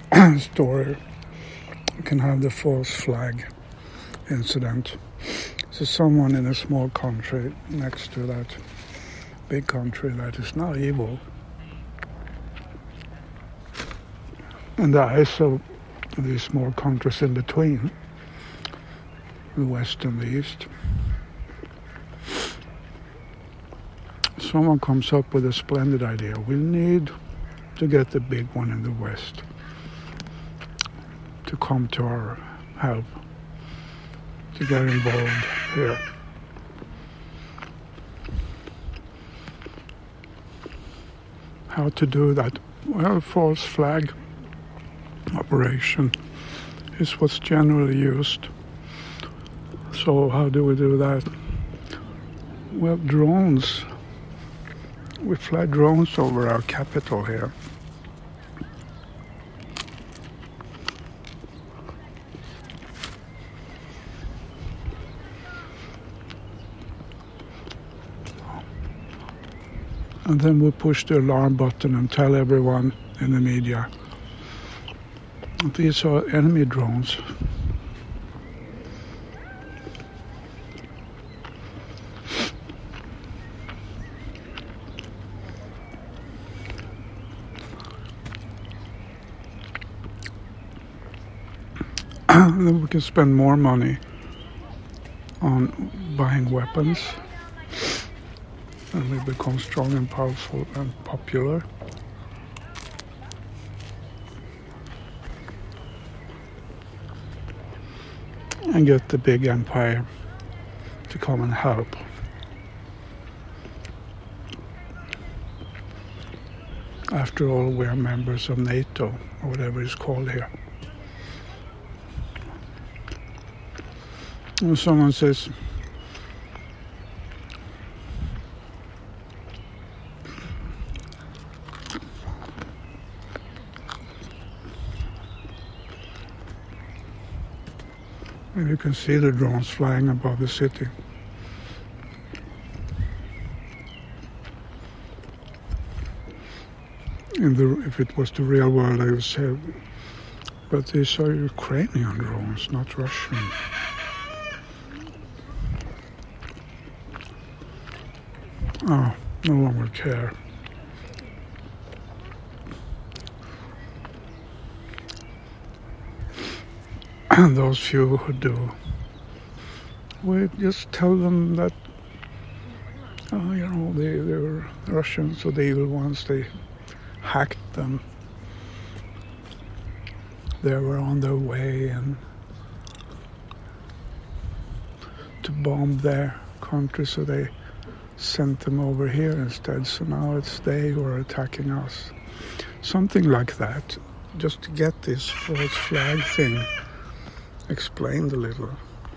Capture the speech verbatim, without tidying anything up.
story. You can have the false flag incident. So someone in a small country next to that big country that is now evil, in the eyes of these small countries in between, the West and the East, someone comes up with a splendid idea. We need to get the big one in the West to come to our help, to get involved here. How to do that? Well, false flag operation is what's generally used. So how do we do that? Well, drones. We fly drones over our capital here. And then we push the alarm button and tell everyone in the media, these are enemy drones. Then we can spend more money on buying weapons, and we become strong and powerful and popular. And get the big empire to come and help. After all, we are members of NATO, or whatever it's called here. And someone says, and you can see the drones flying above the city. In the, if it was the real world, I would say, but these are Ukrainian drones, not Russian. Oh, no one will care. And those few who do, we just tell them that, oh, you know, they, they were Russians, or the evil ones, they hacked them. They were on their way and to bomb their country, so they sent them over here instead. So now it's they who are attacking us. Something like that, just to get this false flag thing explained a little.